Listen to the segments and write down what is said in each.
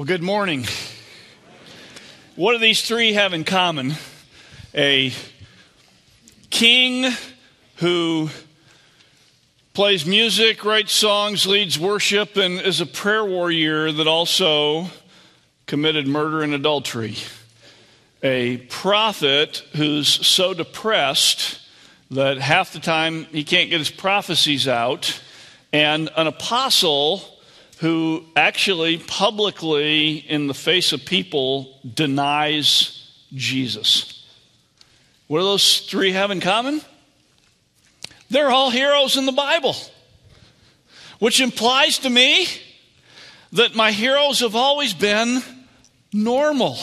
Well, good morning. What do these three have in common? A king who plays music, writes songs, leads worship, and is a prayer warrior that also committed murder and adultery. A prophet who's so depressed that half the time he can't get his prophecies out, and an apostle who actually publicly, in the face of people, denies Jesus. What do those three have in common? They're all heroes in the Bible, which implies to me that my heroes have always been normal.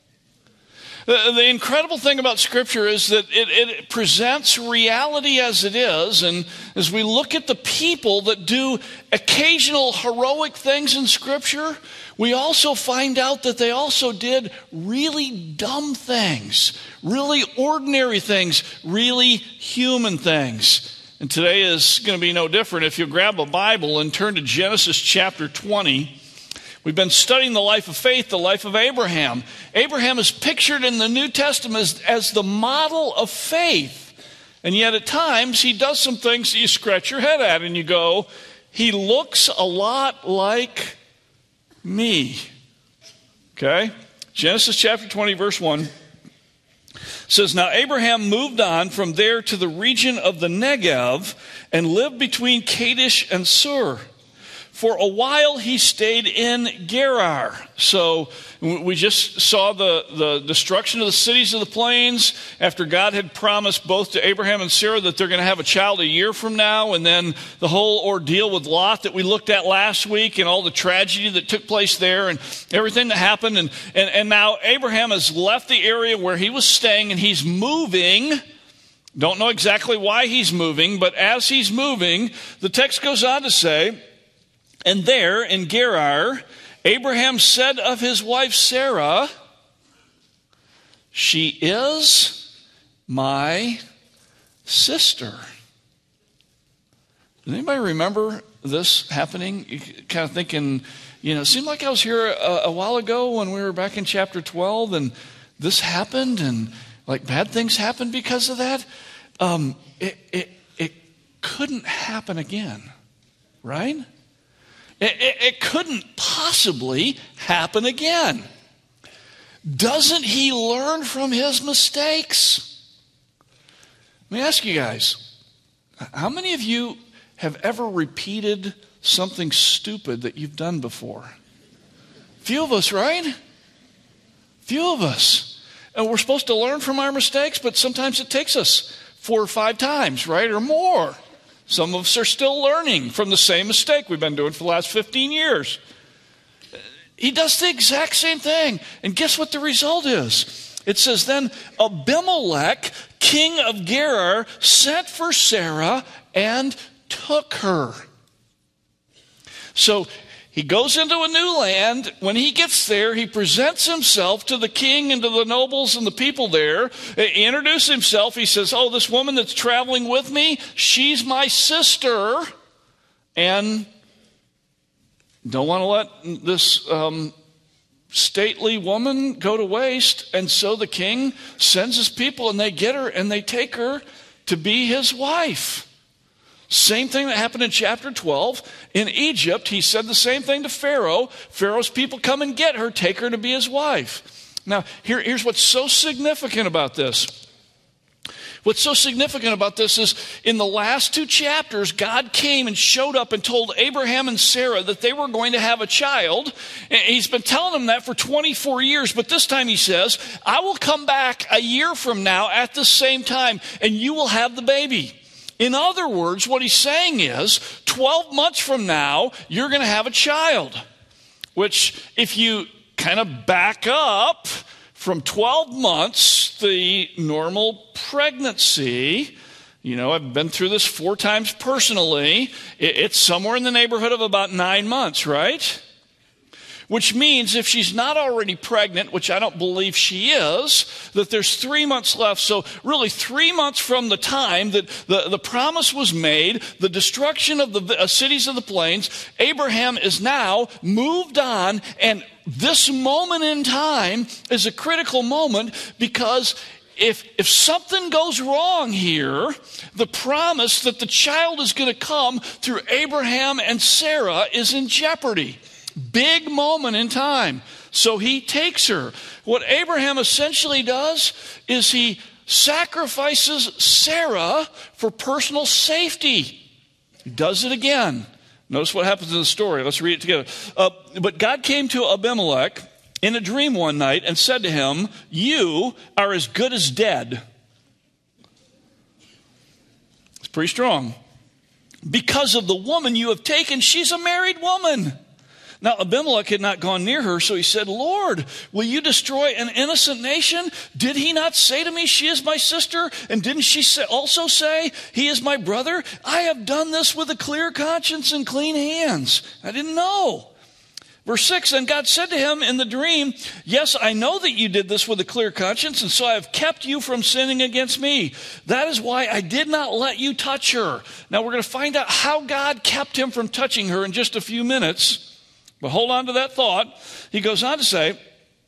The incredible thing about Scripture is that it presents reality as it is, and as we look at the people that do occasional heroic things in Scripture, we also find out that they also did really dumb things, really ordinary things, really human things. And today is going to be no different. If you grab a Bible and turn to Genesis chapter 20, we've been studying the life of faith, the life of Abraham. Abraham is pictured in the New Testament as the model of faith. And yet at times he does some things that you scratch your head at and you go, he looks a lot like me. Okay? Genesis chapter 20 verse 1 says, "Now Abraham moved on from there to the region of the Negev and lived between Kadesh and Sur. For a while he stayed in Gerar." So we just saw the destruction of the cities of the plains after God had promised both to Abraham and Sarah that they're going to have a child a year from now. And then the whole ordeal with Lot that we looked at last week and all the tragedy that took place there and everything that happened. And now Abraham has left the area where he was staying and he's moving. Don't know exactly why he's moving, but as he's moving, the text goes on to say, "And there in Gerar, Abraham said of his wife Sarah, 'She is my sister.'" Does anybody remember this happening? You kind of thinking, it seemed like I was here a while ago when we were back in chapter 12 and this happened and like bad things happened because of that. It couldn't happen again, right? It couldn't possibly happen again. Doesn't he learn from his mistakes? Let me ask you guys, how many of you have ever repeated something stupid that you've done before? Few of us, right? Few of us. And we're supposed to learn from our mistakes, but sometimes it takes us 4 or 5 times, right, or more. Some of us are still learning from the same mistake we've been doing for the last 15 years. He does the exact same thing. And guess what the result is? It says, "Then Abimelech, king of Gerar, sent for Sarah and took her." So he goes into a new land. When he gets there, he presents himself to the king and to the nobles and the people there. He introduces himself. He says, "Oh, this woman that's traveling with me, she's my sister. And don't want to let this stately woman go to waste." And so the king sends his people and they get her and they take her to be his wife. Same thing that happened in chapter 12. In Egypt, he said the same thing to Pharaoh. Pharaoh's people come and get her, take her to be his wife. Now, here's what's so significant about this. What's so significant about this is in the last 2 chapters, God came and showed up and told Abraham and Sarah that they were going to have a child. And he's been telling them that for 24 years, but this time he says, "I will come back a year from now at the same time, and you will have the baby." In other words, what he's saying is 12 months from now, you're going to have a child. Which, if you kind of back up from 12 months, the normal pregnancy, I've been through this 4 times personally, it's somewhere in the neighborhood of about 9 months, right? which means if she's not already pregnant, which I don't believe she is, that there's 3 months left. So really 3 months from the time that the promise was made, the destruction of the cities of the plains, Abraham is now moved on, and this moment in time is a critical moment because if something goes wrong here, the promise that the child is going to come through Abraham and Sarah is in jeopardy. Big moment in time. So he takes her. What Abraham essentially does is he sacrifices Sarah for personal safety. He does it again. Notice what happens in the story. Let's read it together. But God came to Abimelech in a dream one night and said to him, "You are as good as dead." It's pretty strong. "Because of the woman you have taken, she's a married woman." Now Abimelech had not gone near her, so he said, "Lord, will you destroy an innocent nation? Did he not say to me, 'She is my sister'? And didn't she also say, 'He is my brother'? I have done this with a clear conscience and clean hands." I didn't know. Verse 6, "And God said to him in the dream, 'Yes, I know that you did this with a clear conscience, and so I have kept you from sinning against me. That is why I did not let you touch her.'" Now we're going to find out how God kept him from touching her in just a few minutes. But hold on to that thought. He goes on to say,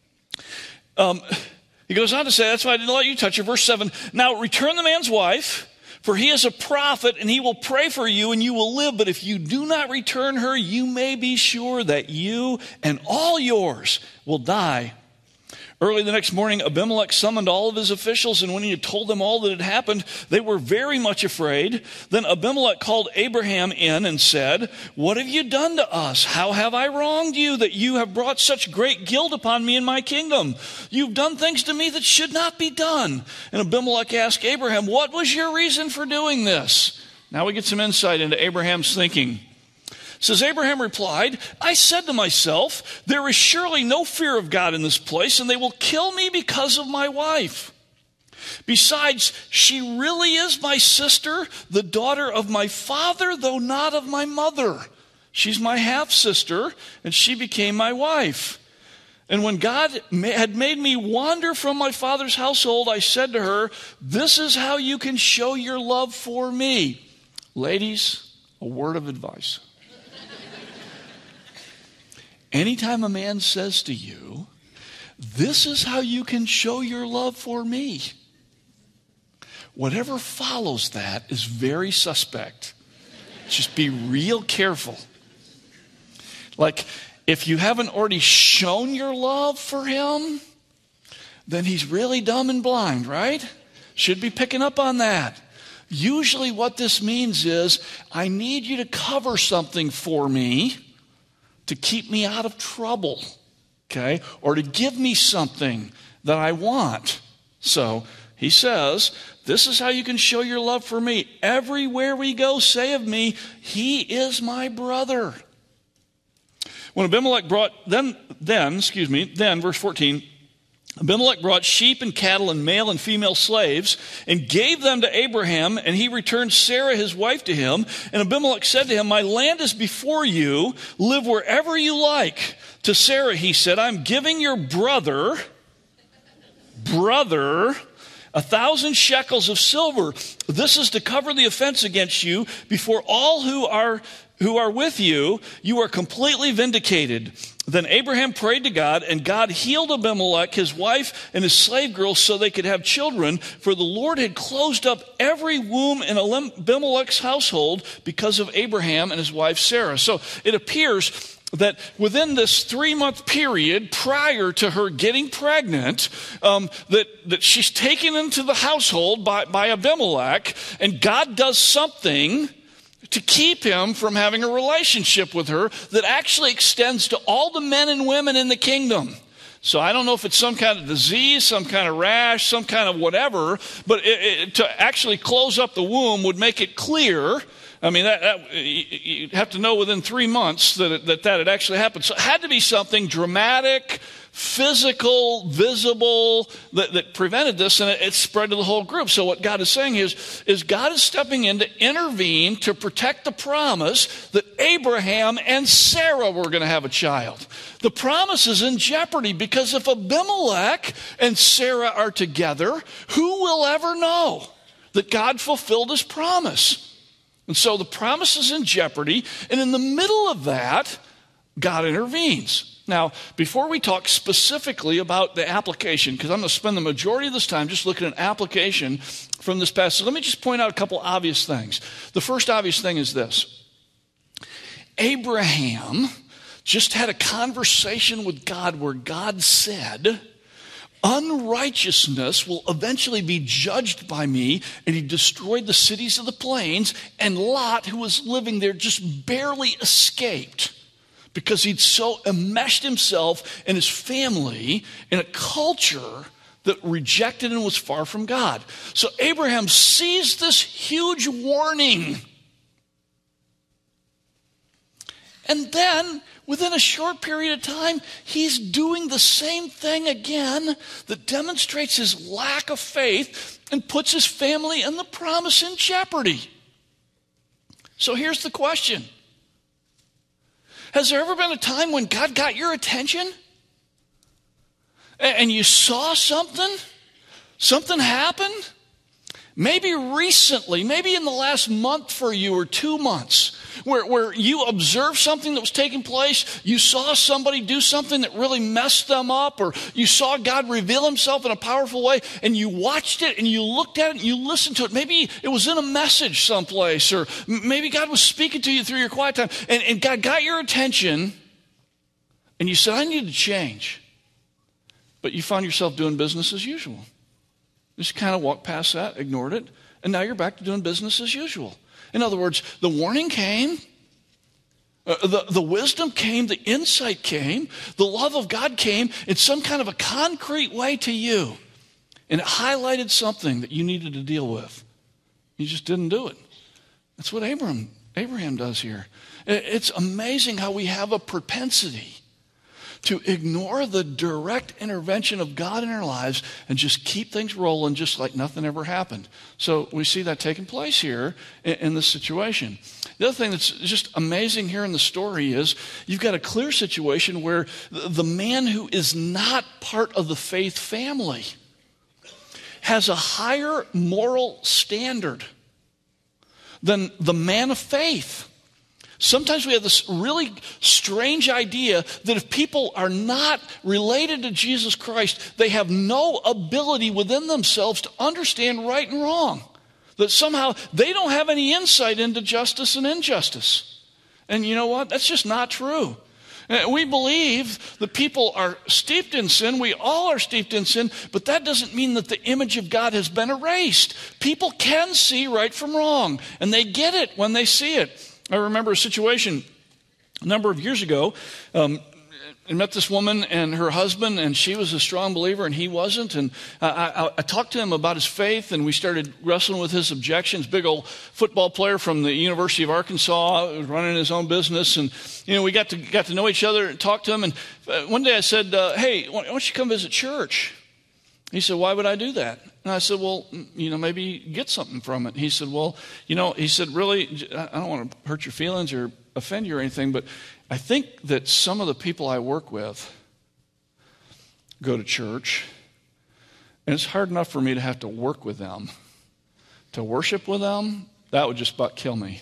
that's why I didn't let you touch her. Verse 7, "Now return the man's wife, for he is a prophet, and he will pray for you, and you will live. But if you do not return her, you may be sure that you and all yours will die." Early the next morning, Abimelech summoned all of his officials, and when he had told them all that had happened, they were very much afraid. Then Abimelech called Abraham in and said, "What have you done to us? How have I wronged you that you have brought such great guilt upon me and my kingdom? You've done things to me that should not be done." And Abimelech asked Abraham, "What was your reason for doing this?" Now we get some insight into Abraham's thinking. Says, Abraham replied, "I said to myself, there is surely no fear of God in this place, and they will kill me because of my wife. Besides, she really is my sister, the daughter of my father, though not of my mother. She's my half-sister, and she became my wife. And when God had made me wander from my father's household, I said to her, 'This is how you can show your love for me.'" Ladies, a word of advice. Anytime a man says to you, "This is how you can show your love for me," whatever follows that is very suspect. Just be real careful. Like, if you haven't already shown your love for him, then he's really dumb and blind, right? Should be picking up on that. Usually what this means is, I need you to cover something for me to keep me out of trouble, okay? Or to give me something that I want. So he says, "This is how you can show your love for me. Everywhere we go, say of me, 'He is my brother.'" When Abimelech brought, then, verse 14, Abimelech brought sheep and cattle and male and female slaves and gave them to Abraham, and he returned Sarah his wife to him. And Abimelech said to him, "My land is before you. Live wherever you like." To Sarah he said, "I'm giving your brother 1,000 shekels of silver. This is to cover the offense against you before all who are with you. You are completely vindicated." Then Abraham prayed to God, and God healed Abimelech, his wife, and his slave girls so they could have children, for the Lord had closed up every womb in Abimelech's household because of Abraham and his wife Sarah. So it appears that within this 3-month period prior to her getting pregnant, that she's taken into the household by Abimelech, and God does something to keep him from having a relationship with her that actually extends to all the men and women in the kingdom. So I don't know if it's some kind of disease, some kind of rash, some kind of whatever, but to actually close up the womb would make it clear. I mean, you'd have to know within 3 months that had actually happened. So it had to be something dramatic, physical, visible, that prevented this, and it spread to the whole group. So what God is saying is God is stepping in to intervene to protect the promise that Abraham and Sarah were going to have a child. The promise is in jeopardy because if Abimelech and Sarah are together, who will ever know that God fulfilled his promise? And so the promise is in jeopardy, and in the middle of that, God intervenes. Now, before we talk specifically about the application, because I'm going to spend the majority of this time just looking at application from this passage, let me just point out a couple obvious things. The first obvious thing is this. Abraham just had a conversation with God where God said, unrighteousness will eventually be judged by me, and he destroyed the cities of the plains, and Lot, who was living there, just barely escaped, because he'd so enmeshed himself and his family in a culture that rejected and was far from God. So Abraham sees this huge warning. And then, within a short period of time, he's doing the same thing again that demonstrates his lack of faith and puts his family and the promise in jeopardy. So here's the question. Has there ever been a time when God got your attention and you saw something? Something happened? Maybe recently, maybe in the last month for you or 2 months, where you observed something that was taking place, you saw somebody do something that really messed them up, or you saw God reveal himself in a powerful way, and you watched it and you looked at it and you listened to it. Maybe it was in a message someplace, or maybe God was speaking to you through your quiet time, and God got your attention, and you said, I need to change. But you found yourself doing business as usual. Just kind of walked past that, ignored it, and now you're back to doing business as usual. In other words, the warning came, the wisdom came, the insight came, the love of God came in some kind of a concrete way to you. And it highlighted something that you needed to deal with. You just didn't do it. That's what Abraham does here. It's amazing how we have a propensity to ignore the direct intervention of God in our lives and just keep things rolling just like nothing ever happened. So we see that taking place here in this situation. The other thing that's just amazing here in the story is you've got a clear situation where the man who is not part of the faith family has a higher moral standard than the man of faith. Sometimes we have this really strange idea that if people are not related to Jesus Christ, they have no ability within themselves to understand right and wrong. That somehow they don't have any insight into justice and injustice. And you know what? That's just not true. We believe that people are steeped in sin. We all are steeped in sin, but that doesn't mean that the image of God has been erased. People can see right from wrong, and they get it when they see it. I remember a situation a number of years ago. I met this woman and her husband, and she was a strong believer and he wasn't. And I talked to him about his faith, and we started wrestling with his objections. Big old football player from the University of Arkansas, was running his own business. And, we got to know each other and talk to him. And one day I said, hey, why don't you come visit church? He said, why would I do that? And I said, well, maybe get something from it. He said, well, he said, really, I don't want to hurt your feelings or offend you or anything, but I think that some of the people I work with go to church, and it's hard enough for me to have to work with them. To worship with them, that would just about kill me.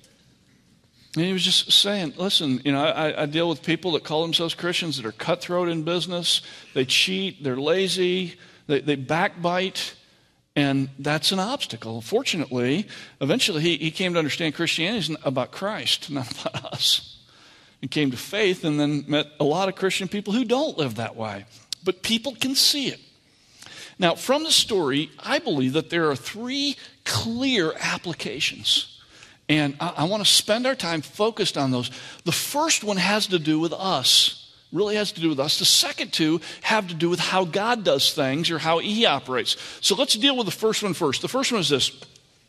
And he was just saying, listen, I deal with people that call themselves Christians that are cutthroat in business. They cheat, they're lazy, they backbite, and that's an obstacle. Fortunately, eventually he came to understand Christianity is about Christ, not about us. He came to faith and then met a lot of Christian people who don't live that way. But people can see it. Now, from the story, I believe that there are 3 clear applications. And I want to spend our time focused on those. The first one has to do with us. Really has to do with us. The second 2 have to do with how God does things or how he operates. So let's deal with the first one first. The first one is this.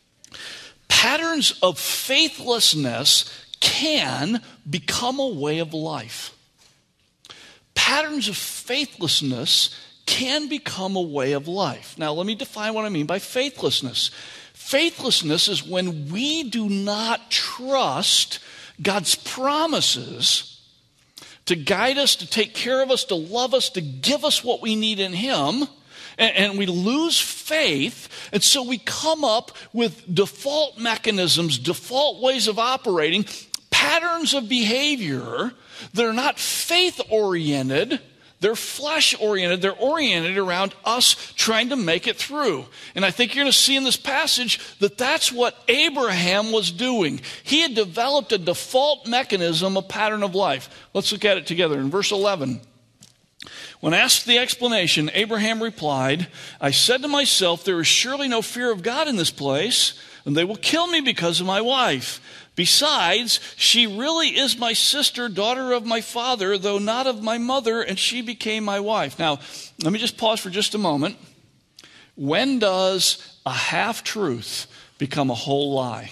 Patterns of faithlessness can become a way of life. patterns of faithlessness can become a way of life. Now, let me define what I mean by faithlessness. Faithlessness is when we do not trust God's promises to guide us, to take care of us, to love us, to give us what we need in Him, and we lose faith, and so we come up with default mechanisms, default ways of operating, patterns of behavior that are not faith-oriented, they're flesh-oriented. They're oriented around us trying to make it through. And I think you're going to see in this passage that that's what Abraham was doing. He had developed a default mechanism, a pattern of life. Let's look at it together. In verse 11, when asked the explanation, Abraham replied, I said to myself, there is surely no fear of God in this place, and they will kill me because of my wife. Besides, she really is my sister, daughter of my father, though not of my mother, and she became my wife. Now, let me just pause for just a moment. When does a half-truth become a whole lie?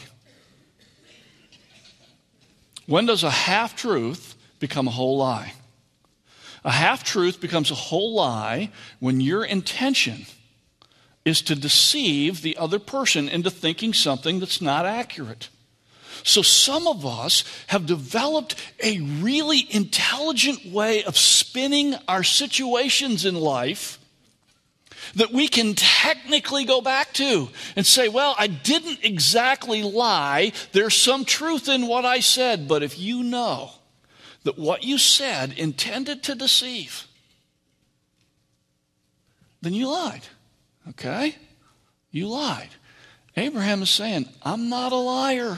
When does a half-truth become a whole lie? A half-truth becomes a whole lie when your intention is to deceive the other person into thinking something that's not accurate. So some of us have developed a really intelligent way of spinning our situations in life that we can technically go back to and say, well, I didn't exactly lie. There's some truth in what I said. But if you know that what you said intended to deceive, then you lied. Okay? You lied. Abraham is saying, I'm not a liar.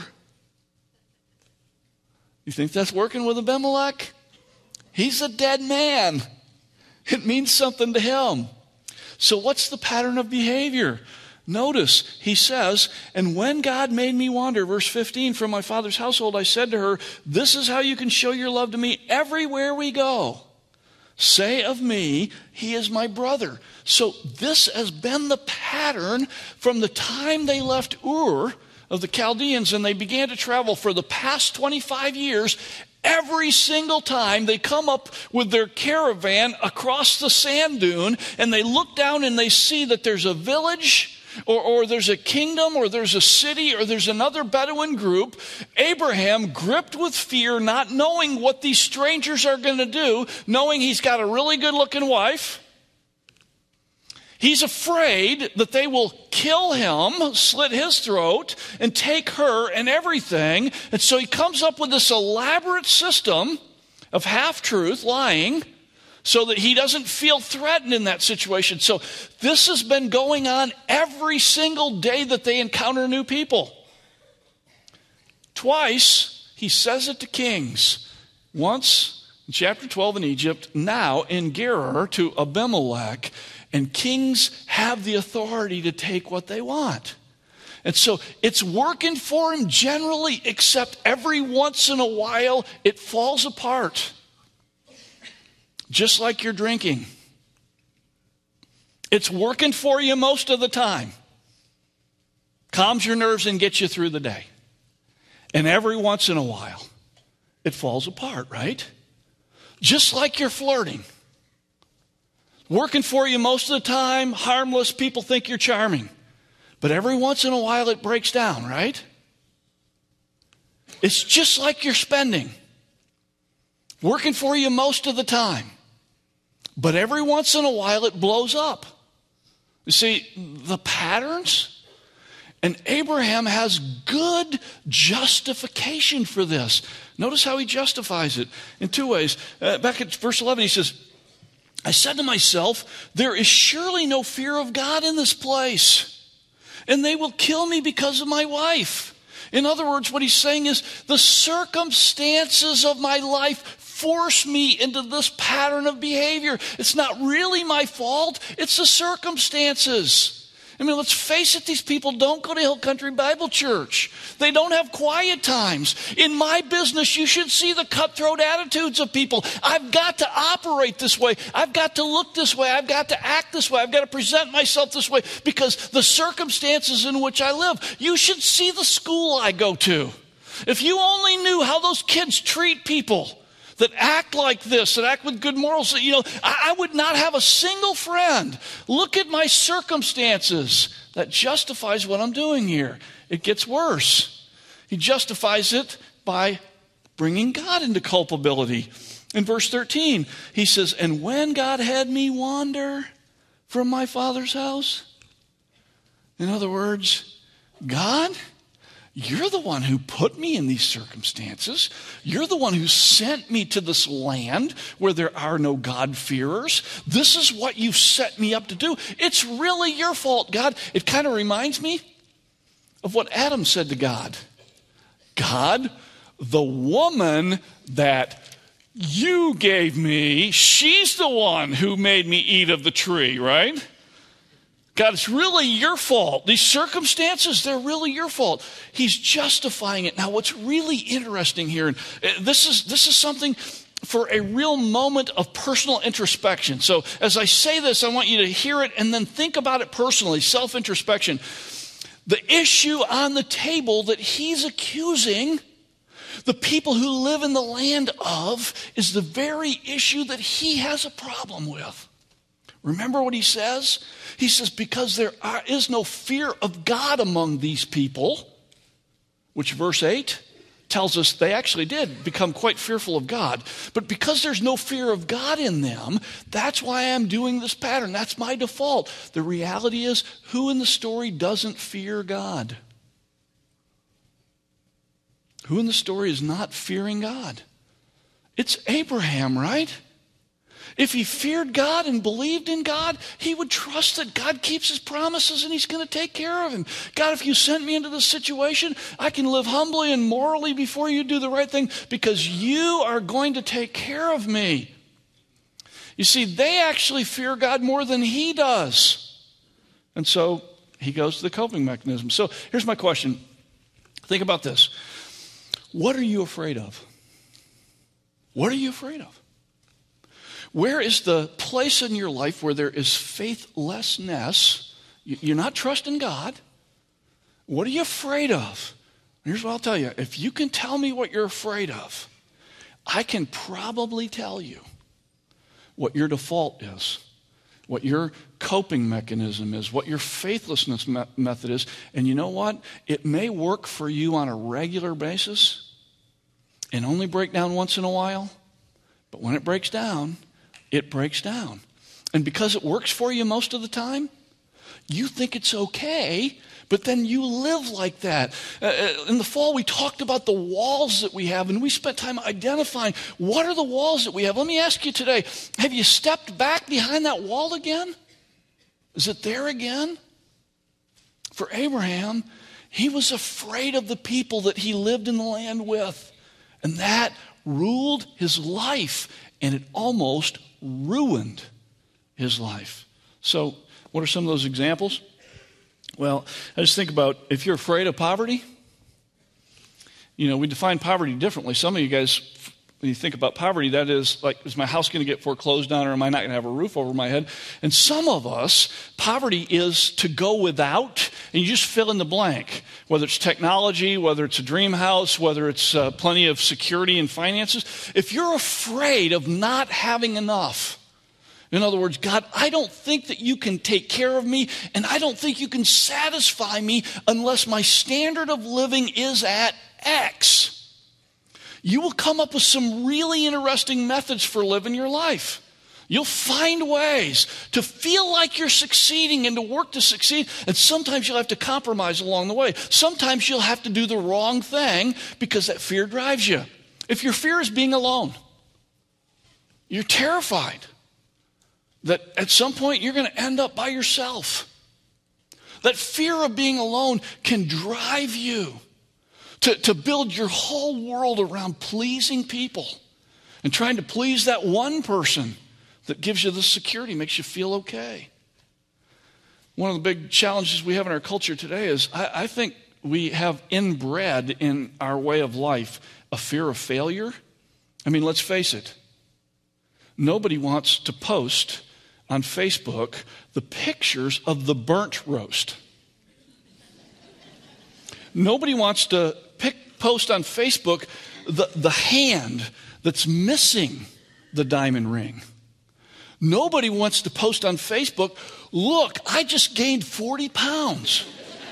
You think that's working with Abimelech? He's a dead man. It means something to him. So what's the pattern of behavior? Notice, he says, and when God made me wander, verse 15, from my father's household, I said to her, this is how you can show your love to me everywhere we go. Say of me, he is my brother. So this has been the pattern from the time they left Ur of the Chaldeans, and they began to travel for the past 25 years. Every single time they come up with their caravan across the sand dune, and they look down and they see that there's a village, or there's a kingdom, or there's a city, or there's another Bedouin group. Abraham, gripped with fear, not knowing what these strangers are going to do, knowing he's got a really good-looking wife, he's afraid that they will kill him, slit his throat, and take her and everything. And so he comes up with this elaborate system of half-truth, lying, so that he doesn't feel threatened in that situation. So this has been going on every single day that they encounter new people. Twice, he says it to kings. Once in chapter 12 in Egypt, now in Gerar to Abimelech. And kings have the authority to take what they want. And so it's working for him generally, except every once in a while it falls apart. Just like you're drinking. It's working for you most of the time. Calms your nerves and gets you through the day. And every once in a while it falls apart, right? Just like you're flirting. Working for you most of the time, harmless, people think you're charming. But every once in a while it breaks down, right? It's just like you're spending. Working for you most of the time. But every once in a while it blows up. You see, the patterns, and Abraham has good justification for this. Notice how he justifies it in two ways. Back at verse 11 he says, I said to myself, there is surely no fear of God in this place, and they will kill me because of my wife. In other words, what he's saying is the circumstances of my life force me into this pattern of behavior. It's not really my fault. It's the circumstances. I mean, let's face it, these people don't go to Hill Country Bible Church. They don't have quiet times. In my business, you should see the cutthroat attitudes of people. I've got to operate this way. I've got to look this way. I've got to act this way. I've got to present myself this way because the circumstances in which I live. You should see the school I go to. If you only knew how those kids treat people. that act like this, that act with good morals. I would not have a single friend. Look at my circumstances. That justifies what I'm doing here. It gets worse. He justifies it by bringing God into culpability. In verse 13, he says, and when God had me wander from my Father's house. In other words, God, you're the one who put me in these circumstances. You're the one who sent me to this land where there are no God-fearers. This is what you've set me up to do. It's really your fault, God. It kind of reminds me of what Adam said to God. God, the woman that you gave me, she's the one who made me eat of the tree, right? God, it's really your fault. These circumstances, they're really your fault. He's justifying it. Now, what's really interesting here, and this is something for a real moment of personal introspection. So as I say this, I want you to hear it and then think about it personally, self-introspection. The issue on the table that he's accusing the people who live in the land of is the very issue that he has a problem with. Remember what he says? He says, because there is no fear of God among these people, which verse 8 tells us they actually did become quite fearful of God. But because there's no fear of God in them, that's why I'm doing this pattern. That's my default. The reality is, who in the story doesn't fear God? Who in the story is not fearing God? It's Abraham, right? If he feared God and believed in God, he would trust that God keeps his promises and he's going to take care of him. God, if you sent me into this situation, I can live humbly and morally before you do the right thing because you are going to take care of me. You see, they actually fear God more than he does. And so he goes to the coping mechanism. So here's my question. Think about this. What are you afraid of? What are you afraid of? Where is the place in your life where there is faithlessness? You're not trusting God. What are you afraid of? Here's what I'll tell you. If you can tell me what you're afraid of, I can probably tell you what your default is, what your coping mechanism is, what your faithlessness method is. And you know what? It may work for you on a regular basis and only break down once in a while. But when it breaks down, it breaks down. And because it works for you most of the time, you think it's okay, but then you live like that. In the fall, we talked about the walls that we have, and we spent time identifying what are the walls that we have. Let me ask you today, have you stepped back behind that wall again? Is it there again? For Abraham, he was afraid of the people that he lived in the land with, and that ruled his life, and it almost ruined his life. So, what are some of those examples? Well, I just think about if you're afraid of poverty, we define poverty differently. Some of you guys, when you think about poverty, that is like, is my house going to get foreclosed on or am I not going to have a roof over my head? And some of us, poverty is to go without, and you just fill in the blank. Whether it's technology, whether it's a dream house, whether it's plenty of security and finances. If you're afraid of not having enough, in other words, God, I don't think that you can take care of me, and I don't think you can satisfy me unless my standard of living is at X. You will come up with some really interesting methods for living your life. You'll find ways to feel like you're succeeding and to work to succeed, and sometimes you'll have to compromise along the way. Sometimes you'll have to do the wrong thing because that fear drives you. If your fear is being alone, you're terrified that at some point you're going to end up by yourself. That fear of being alone can drive you to build your whole world around pleasing people and trying to please that one person that gives you the security, makes you feel okay. One of the big challenges we have in our culture today is I think we have inbred in our way of life a fear of failure. I mean, let's face it. Nobody wants to post on Facebook the pictures of the burnt roast. Nobody wants to post on Facebook the hand that's missing the diamond ring. Nobody wants to post on Facebook, look, I just gained 40 pounds.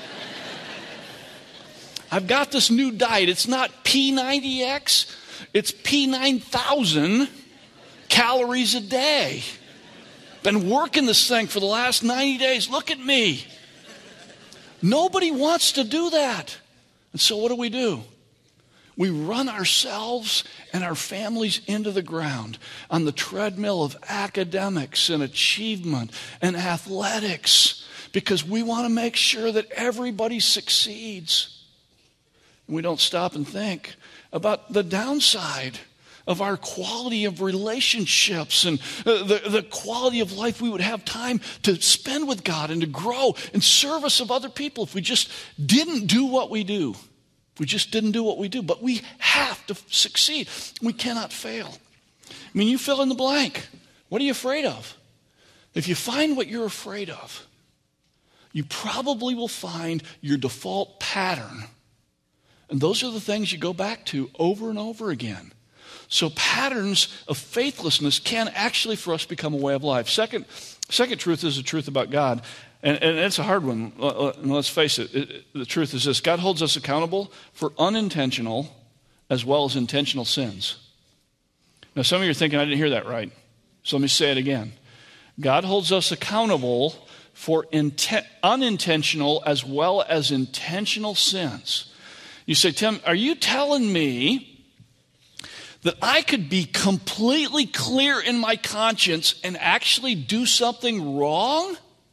I've got this new diet. It's not P90X. It's P9000 calories a day. Been working this thing for the last 90 days. Look at me. Nobody wants to do that. And so what do? We run ourselves and our families into the ground on the treadmill of academics and achievement and athletics because we want to make sure that everybody succeeds. We don't stop and think about the downside of our quality of relationships and the quality of life we would have time to spend with God and to grow in service of other people if we just didn't do what we do. We just didn't do what we do. But we have to succeed. We cannot fail. I mean, you fill in the blank. What are you afraid of? If you find what you're afraid of, you probably will find your default pattern. And those are the things you go back to over and over again. So patterns of faithlessness can actually, for us, become a way of life. Second truth is the truth about God. And it's a hard one. Let's face it. The truth is this. God holds us accountable for unintentional as well as intentional sins. Now, some of you are thinking, I didn't hear that right. So let me say it again. God holds us accountable for unintentional as well as intentional sins. You say, Tim, are you telling me that I could be completely clear in my conscience and actually do something wrong?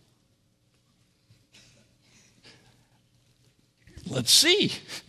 Let's see.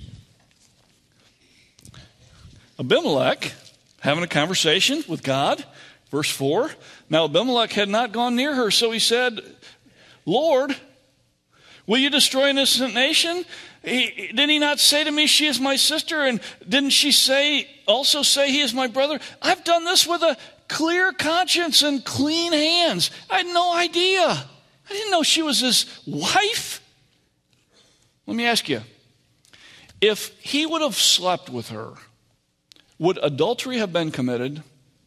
Abimelech having a conversation with God. Verse 4. Now Abimelech had not gone near her, so he said, Lord, will you destroy an innocent nation? Did he not say to me, she is my sister? And didn't she also say he is my brother? I've done this with a clear conscience and clean hands. I had no idea. I didn't know she was his wife. Let me ask you, if he would have slept with her, would adultery have been committed?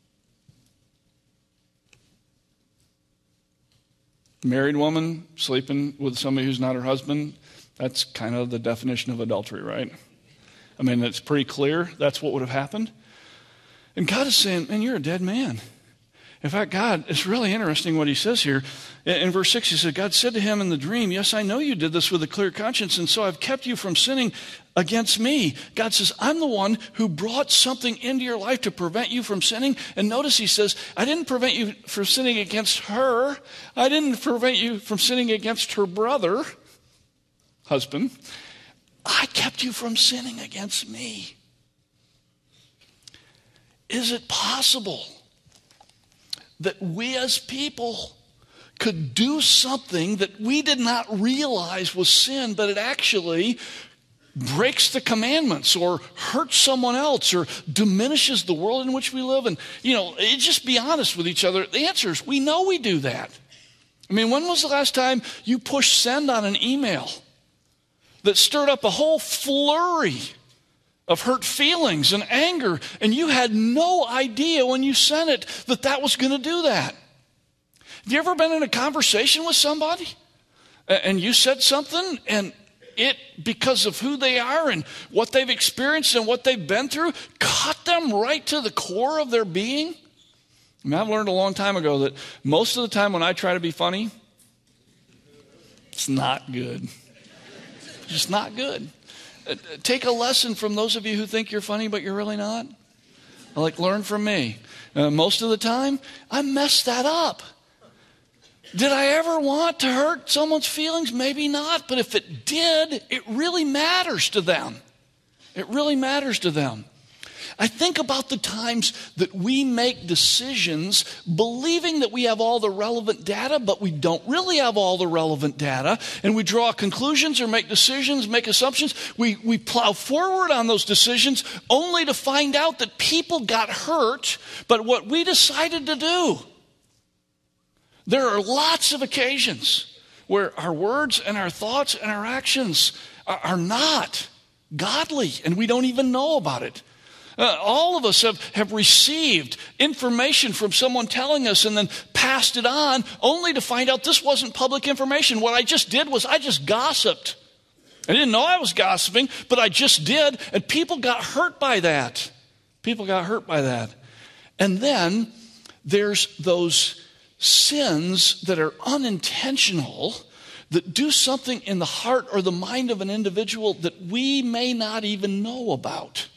Married woman sleeping with somebody who's not her husband, that's kind of the definition of adultery, right? I mean, it's pretty clear that's what would have happened. And God is saying, man, you're a dead man. In fact, God, it's really interesting what he says here. In verse 6, he said, God said to him in the dream, yes, I know you did this with a clear conscience, and so I've kept you from sinning against me. God says, I'm the one who brought something into your life to prevent you from sinning. And notice he says, I didn't prevent you from sinning against her. I didn't prevent you from sinning against her brother, husband. I kept you from sinning against me. Is it possible that we as people could do something that we did not realize was sin, but it actually breaks the commandments or hurts someone else or diminishes the world in which we live? And, just be honest with each other. The answer is we know we do that. I mean, when was the last time you pushed send on an email that stirred up a whole flurry of hurt feelings and anger, and you had no idea when you sent it that was going to do that? Have you ever been in a conversation with somebody and you said something and it, because of who they are and what they've experienced and what they've been through, cut them right to the core of their being? I mean, I've learned a long time ago that most of the time when I try to be funny, it's not good. It's just not good. Take a lesson from those of you who think you're funny, but you're really not. Learn from me. Most of the time, I mess that up. Did I ever want to hurt someone's feelings? Maybe not. But if it did, it really matters to them. It really matters to them. I think about the times that we make decisions believing that we have all the relevant data, but we don't really have all the relevant data. And we draw conclusions or make decisions, make assumptions. We plow forward on those decisions only to find out that people got hurt, but what we decided to do. There are lots of occasions where our words and our thoughts and our actions are not godly, and we don't even know about it. All of us have received information from someone telling us and then passed it on only to find out this wasn't public information. What I just did was I just gossiped. I didn't know I was gossiping, but I just did, and people got hurt by that. People got hurt by that. And then there's those sins that are unintentional, that do something in the heart or the mind of an individual that we may not even know about.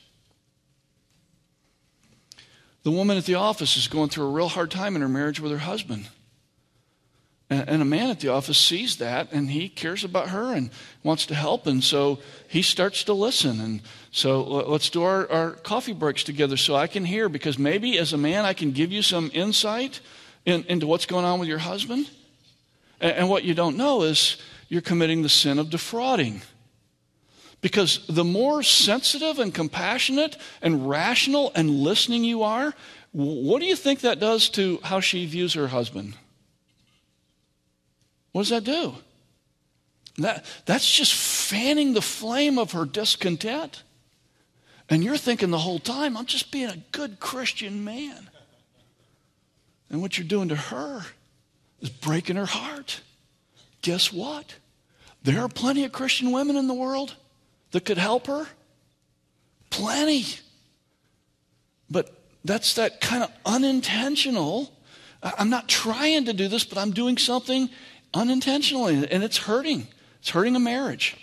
The woman at the office is going through a real hard time in her marriage with her husband. And a man at the office sees that, and he cares about her and wants to help, and so he starts to listen. And so let's do our coffee breaks together so I can hear, because maybe as a man I can give you some insight into what's going on with your husband. And what you don't know is you're committing the sin of defrauding. Because the more sensitive and compassionate and rational and listening you are, what do you think that does to how she views her husband? What does that do? That's just fanning the flame of her discontent. And you're thinking the whole time, I'm just being a good Christian man. And what you're doing to her is breaking her heart. Guess what? There are plenty of Christian women in the world that could help her. Plenty. But that's that kind of unintentional. I'm not trying to do this, but I'm doing something unintentionally, and it's hurting. It's hurting a marriage.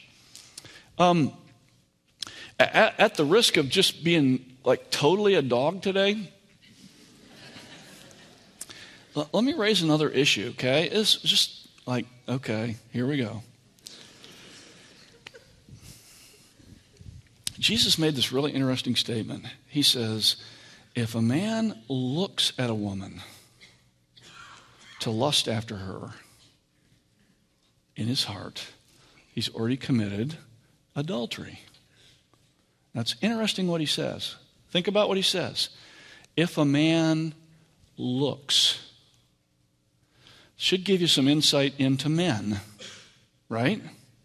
At the risk of just being like totally a dog today, let me raise another issue, okay? It's just like, okay, here we go. Jesus made this really interesting statement. He says, if a man looks at a woman to lust after her in his heart, he's already committed adultery. That's interesting what he says. Think about what he says. If a man looks, should give you some insight into men, right?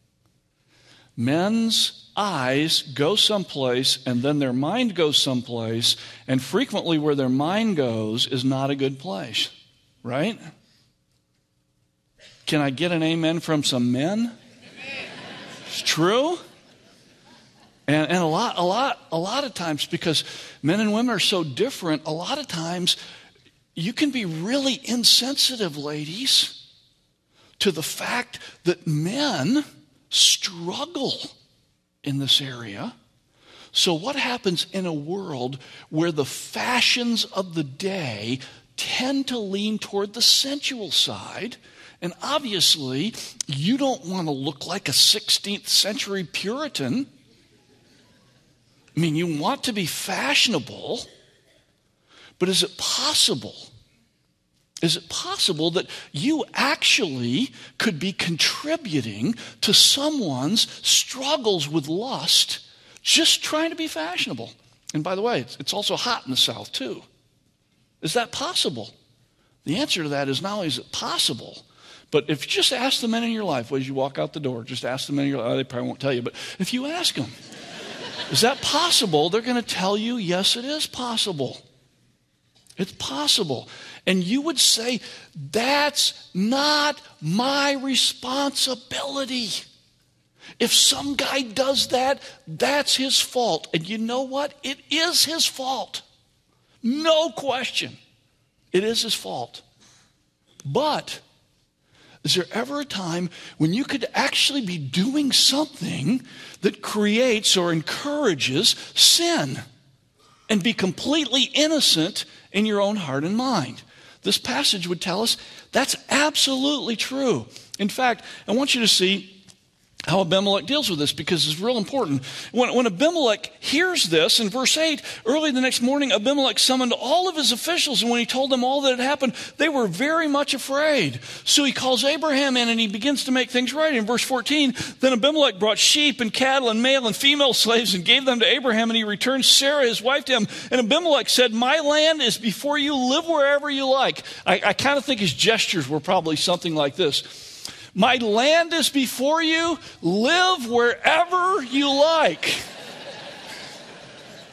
Men's eyes go someplace and then their mind goes someplace, and frequently where their mind goes is not a good place, right? Can I get an amen from some men? It's true. And a lot of times, because men and women are so different, a lot of times you can be really insensitive, ladies, to the fact that men struggle in this area. So what happens in a world where the fashions of the day tend to lean toward the sensual side? And obviously, you don't want to look like a 16th century Puritan. I mean, you want to be fashionable, but is it possible? Is it possible that you actually could be contributing to someone's struggles with lust just trying to be fashionable? And by the way, it's also hot in the South too. Is that possible? The answer to that is not only is it possible, but if you just ask the men in your life, as you walk out the door, just ask the men in your life, they probably won't tell you, but if you ask them, is that possible? They're going to tell you, yes, it is possible. It's possible. And you would say, that's not my responsibility. If some guy does that, that's his fault. And you know what? It is his fault. No question. It is his fault. But is there ever a time when you could actually be doing something that creates or encourages sin and be completely innocent in your own heart and mind? This passage would tell us that's absolutely true. In fact, I want you to see how Abimelech deals with this, because it's real important. When Abimelech hears this, in verse 8, early the next morning, Abimelech summoned all of his officials, and when he told them all that had happened, they were very much afraid. So he calls Abraham in, and he begins to make things right. In verse 14, then Abimelech brought sheep and cattle and male and female slaves and gave them to Abraham, and he returned Sarah, his wife, to him. And Abimelech said, my land is before you, live wherever you like. I kind of think his gestures were probably something like this. My land is before you, live wherever you like.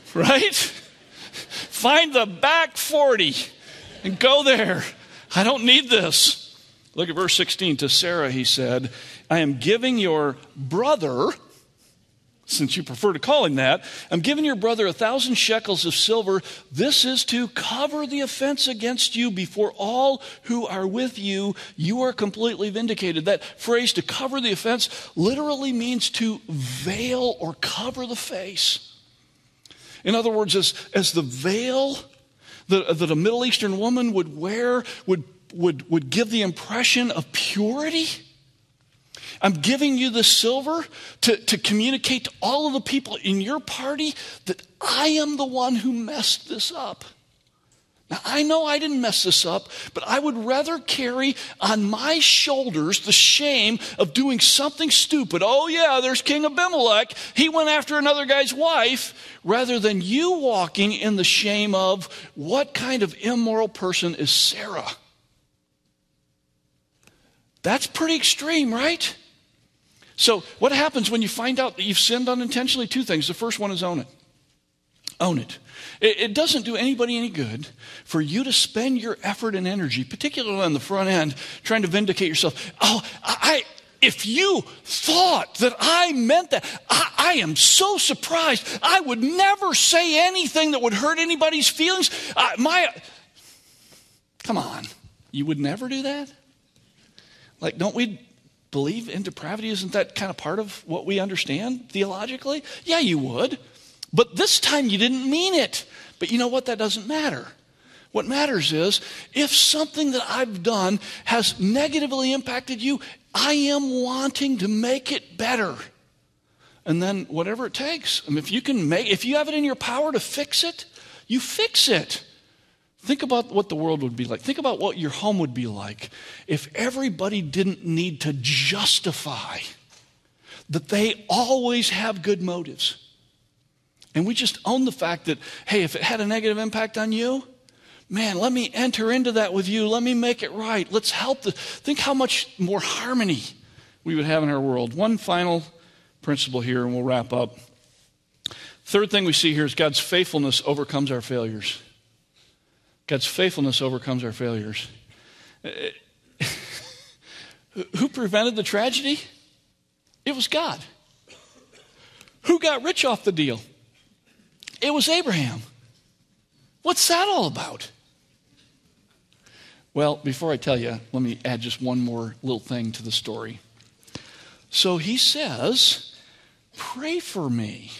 right? Find the back 40 and go there. I don't need this. Look at verse 16. To Sarah he said, I am giving your brother, since you prefer to call him that, I'm giving your brother 1,000 shekels of silver. This is to cover the offense against you before all who are with you. You are completely vindicated. That phrase, to cover the offense, literally means to veil or cover the face. In other words, as the veil that a Middle Eastern woman would wear would give the impression of purity, I'm giving you the silver to communicate to all of the people in your party that I am the one who messed this up. Now, I know I didn't mess this up, but I would rather carry on my shoulders the shame of doing something stupid. Oh, yeah, there's King Abimelech. He went after another guy's wife, rather than you walking in the shame of, what kind of immoral person is Sarah? That's pretty extreme, right? So what happens when you find out that you've sinned unintentionally? Two things. The first one is own it. Own it. It doesn't do anybody any good for you to spend your effort and energy, particularly on the front end, trying to vindicate yourself. Oh, if you thought that I meant that, I am so surprised. I would never say anything that would hurt anybody's feelings. Come on. You would never do that? Like, don't we believe in depravity? Isn't that kind of part of what we understand theologically? Yeah, you would. But this time you didn't mean it. But you know what? That doesn't matter. What matters is, if something that I've done has negatively impacted you, I am wanting to make it better. And then whatever it takes. I mean, if you have it in your power to fix it, you fix it. Think about what the world would be like. Think about what your home would be like if everybody didn't need to justify that they always have good motives. And we just own the fact that, hey, if it had a negative impact on you, man, let me enter into that with you. Let me make it right. Let's help. Think how much more harmony we would have in our world. One final principle here, and we'll wrap up. Third thing we see here is God's faithfulness overcomes our failures. God's faithfulness overcomes our failures. Who prevented the tragedy? It was God. Who got rich off the deal? It was Abraham. What's that all about? Well, before I tell you, let me add just one more little thing to the story. So he says, pray for me.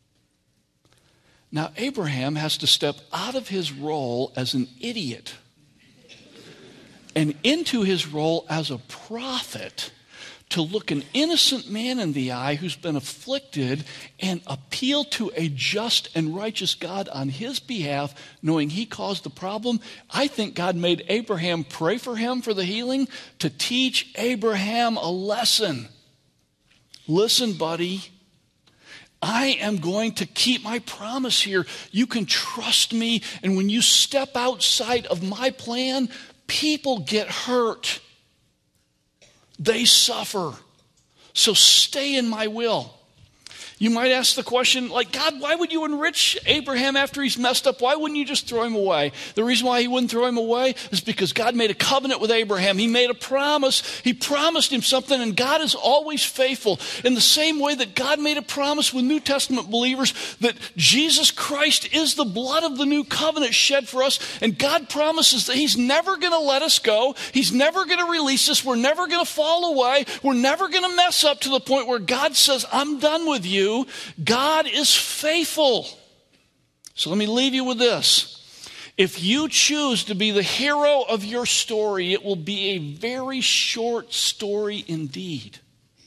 Now, Abraham has to step out of his role as an idiot and into his role as a prophet to look an innocent man in the eye who's been afflicted and appeal to a just and righteous God on his behalf, knowing he caused the problem. I think God made Abraham pray for him for the healing to teach Abraham a lesson. Listen, buddy, I am going to keep my promise here. You can trust me, and when you step outside of my plan, people get hurt. They suffer. So stay in my will. You might ask the question, like, God, why would you enrich Abraham after he's messed up? Why wouldn't you just throw him away? The reason why he wouldn't throw him away is because God made a covenant with Abraham. He made a promise. He promised him something, and God is always faithful. In the same way that God made a promise with New Testament believers that Jesus Christ is the blood of the new covenant shed for us, and God promises that he's never going to let us go. He's never going to release us. We're never going to fall away. We're never going to mess up to the point where God says, I'm done with you. God is faithful. So let me leave you with this. If you choose to be the hero of your story, it will be a very short story indeed.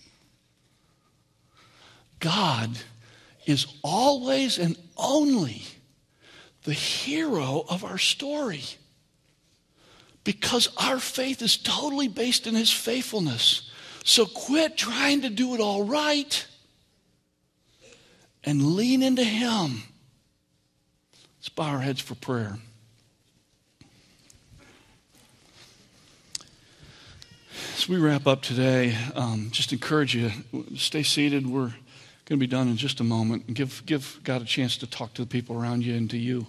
God is always and only the hero of our story, because our faith is totally based in his faithfulness. So quit trying to do it all right and lean into him. Let's bow our heads for prayer. As we wrap up today, just encourage you, stay seated. We're going to be done in just a moment. And give God a chance to talk to the people around you and to you.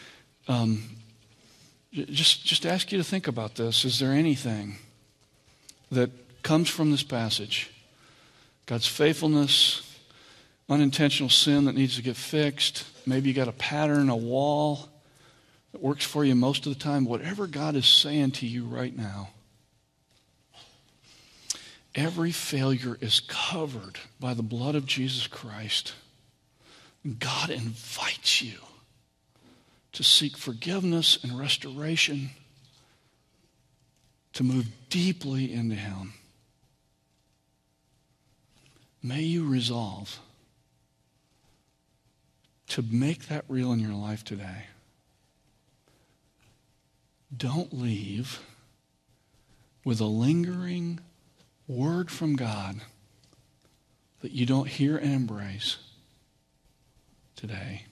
Just ask you to think about this. Is there anything that comes from this passage? God's faithfulness, unintentional sin that needs to get fixed. Maybe you got a pattern, a wall that works for you most of the time. Whatever God is saying to you right now, every failure is covered by the blood of Jesus Christ. God invites you to seek forgiveness and restoration, to move deeply into Him. May you resolve to make that real in your life today. Don't leave with a lingering word from God that you don't hear and embrace today.